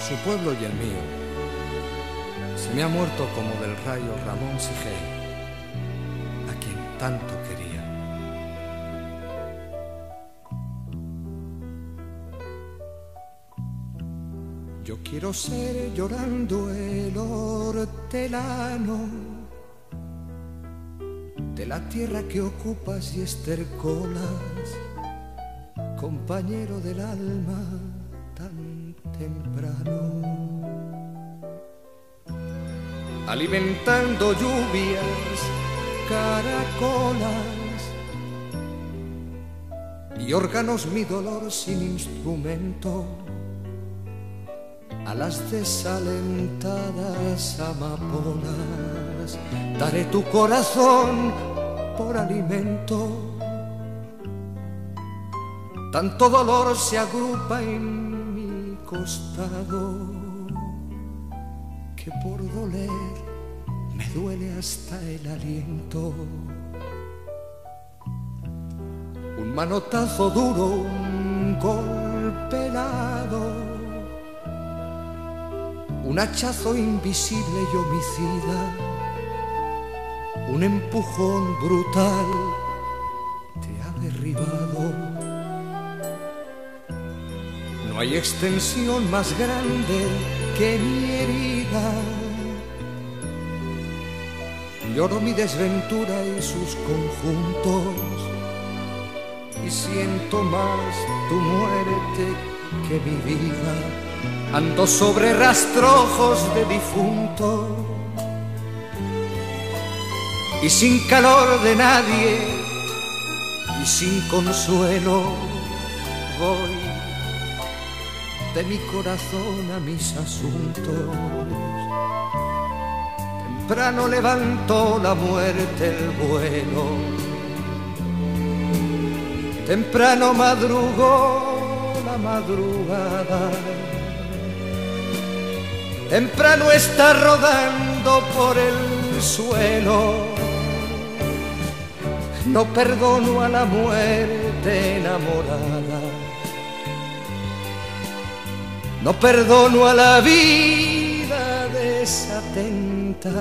su pueblo y el mío. Se me ha muerto como del rayo Ramón Sigel, a quien tanto quería. Yo quiero ser llorando el hortelano de la tierra que ocupas y estercolas, compañero del alma tan temprano, alimentando lluvias, caracolas y órganos mi dolor sin instrumento a las desalentadas amapolas. Daré tu corazón por alimento. Tanto dolor se agrupa en mi costado que por doler me duele hasta el aliento. Un manotazo duro, un golpe helado, un hachazo invisible y homicida, un empujón brutal te ha derribado. No hay extensión más grande que mi herida. Lloro mi desventura y sus conjuntos y siento más tu muerte que mi vida. Ando sobre rastrojos de difunto y sin calor de nadie y sin consuelo voy de mi corazón a mis asuntos. Temprano levantó la muerte el vuelo, temprano madrugó la madrugada, temprano está rodando por el suelo. No perdono a la muerte enamorada, no perdono a la vida desatenta,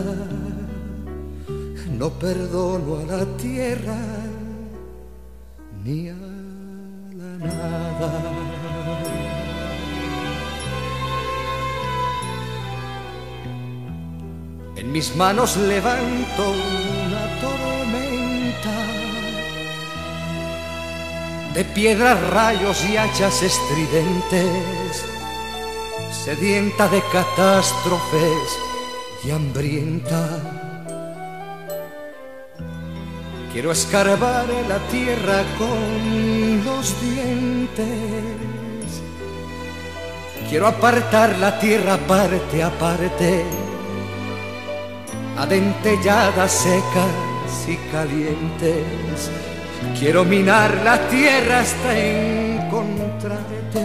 no perdono a la tierra ni a la nada. En mis manos levanto una tormenta de piedras, rayos y hachas estridentes, sedienta de catástrofes y hambrienta. Quiero escarbar la tierra con los dientes, quiero apartar la tierra parte a parte, adentelladas, secas y calientes. Quiero minar la tierra hasta encontrarte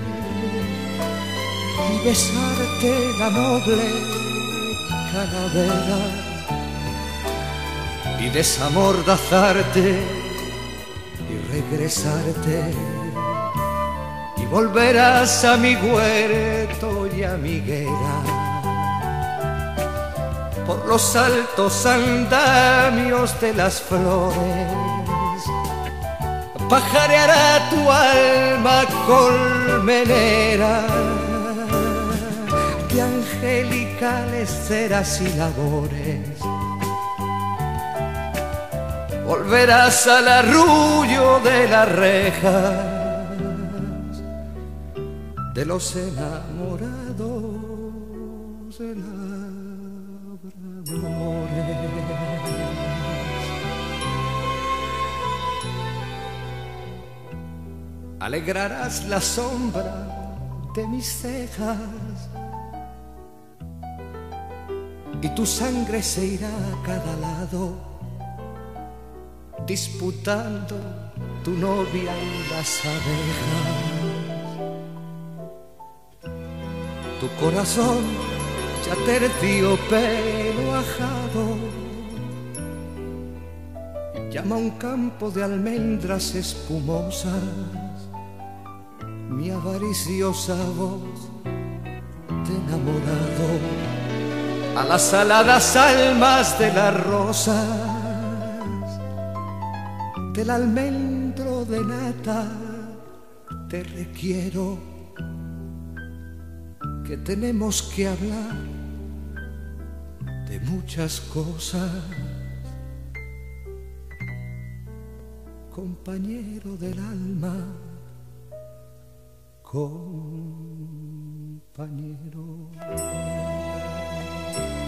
y besarte la noble calavera y desamordazarte y regresarte, y volverás a mi huerto y a mi higuera, por los altos andamios de las flores. Pajareará tu alma colmenera de angelicales ceras y labores. Volverás al arrullo de las rejas de los enamorados de labradores. Alegrarás la sombra de mis cejas y tu sangre se irá a cada lado, disputando tu novia y las abejas. Tu corazón ya terciopelo ajado llama a un campo de almendras espumosas. Mi avariciosa voz enamorado a las aladas almas de las rosas, del almendro de nata. Te requiero, que tenemos que hablar de muchas cosas. Compañero del alma, compañero.